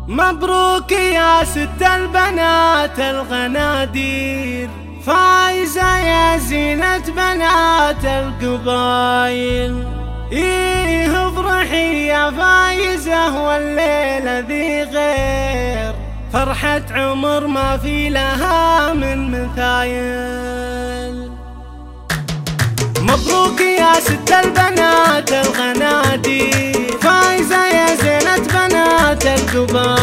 مبروك يا ست البنات الغنادير، فايزة يا زينة بنات القبايل. إيه افرحي يا فايزة والليلة ذي غير، فرحة عمر ما في لها من مثايل. مبروك يا ست البنات الغنادير، فايزة يا زينة بنات القبايل.